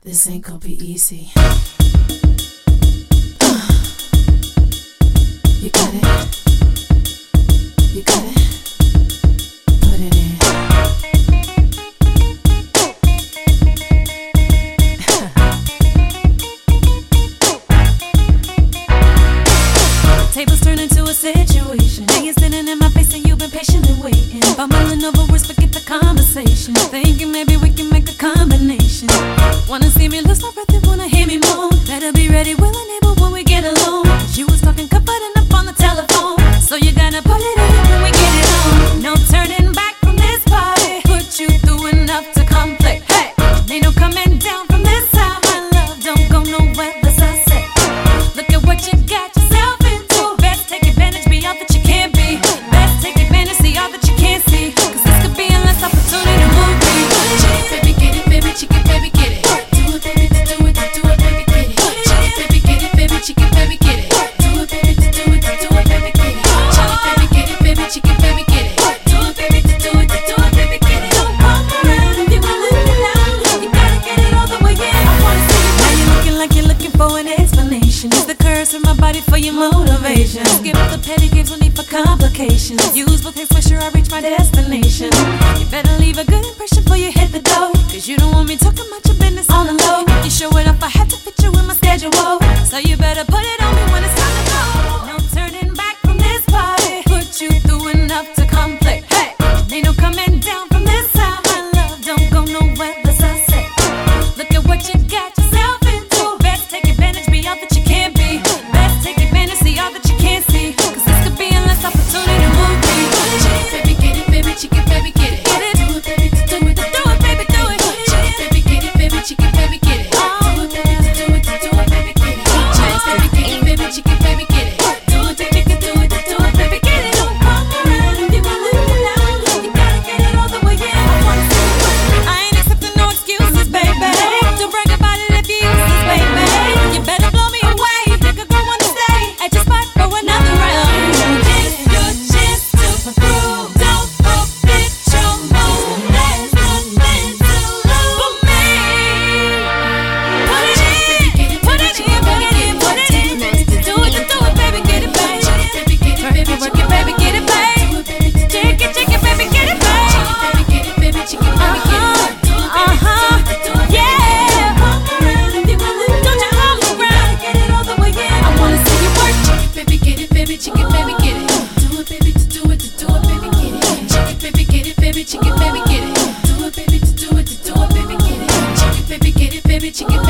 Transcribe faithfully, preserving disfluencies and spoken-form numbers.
This ain't gonna be easy. You got it. You got it. Put it in. Tables turn into a situation. Now you're sitting in my face and you've been patiently waiting. Bumbling over words, forget the conversation. Thinking maybe we can make a combination. Wanna see me lose my breath and wanna hear me moan. Better be ready, willing, able when we get alone. Cause you was talking, confiding up on the telephone. So you gotta put it in when we get it on. No turning back from this party. Put you through enough to conflict. Hey, ain't no coming down from this time. My love don't go nowhere, as I said. Look at what you got yourself into. Best take advantage, be all that you can be. Best take advantage, see all that you can't see. Cause this could be a last opportunity to move me. Baby, get it, baby, chicken, baby, get it. Do it, baby, to do it, to do it, baby, get it. Chicken, baby, get it, baby, chicken, baby, get it. Do it, baby, to do it, to do it, baby, get it. Chicken, baby, get it, baby, chicken, baby, get it. Do it, baby, to do it, to do it, baby, get it. Don't walk around if you wanna live it loud. You gotta get it all the way in. I wanna see you. Now you're looking like you're looking for an explanation. Use the curves in my body for your motivation. Skip the petty games, no need for complications. Use both hands, make sure I reach my destination. You better leave a good impression before you hit the door. Cause you don't want me talking about your business on the low. You show it up, I have to fit you in my schedule. So you better put it on me when it's time to go. No turning back from this party. Put you through enough to conflict. Hey, ain't no coming down from this side. My love don't go nowhere, as I said. Look at what you got yourself into. Best take advantage, be all that you can be. Best take advantage, see all that you can't see. Cause this could be a last opportunity to move me. Baby, get it, baby, chicken, baby, get it. Get it. Do it, baby, to do it, to Do it, baby, do it. Chicken, baby, get it, baby, chicken, baby, get it. Do it, baby, to do it, to do it, baby, get it. Chicken, baby, get it, baby, chicken, baby, get it. Do it, baby, to do it, to do it, baby, get it. Don't walk around if you wanna live it loud. You gotta get it all the way in. I wanna see you work. I ain't accepting no excuses, baby. Don't brag about it if you use this, baby. You better blow me away. Make a girl wanna stay at your spot for another round. This your chance to prove. Don't forget your move. There's nothing to lose for me. Put it in, put it in, put it in, put it in. Do it, do it, baby, get it, baby. Work it, work it, baby, get it, baby. Shake it, shake it, baby, get it, baby. Uh-huh, uh-huh, yeah. Walk around if you wanna, don't you walk around. Get it all the way in. I wanna see you work. Baby, get it, baby, chicken, baby, get it. Do it, baby, to do it, to do it, baby, get it. Chicken, baby, get it, baby, chicken, baby, get it. Do it, baby, to do it, to do it, baby, get it. Chicken, baby, get it, baby, chicken.